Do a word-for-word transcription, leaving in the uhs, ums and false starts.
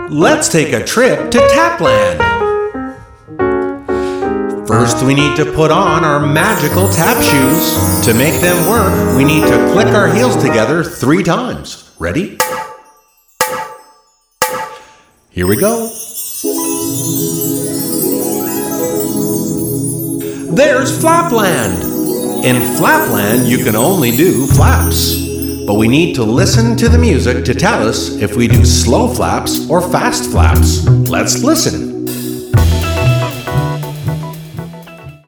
Let's take a trip to Tapland. First, we need to put on our magical tap shoes. To make them work, we need to click our heels together three times. Ready? Here we go. There's Flapland. In Flapland, you can only do flaps. But we need to listen to the music to tell us if we do slow flaps or fast flaps. Let's listen.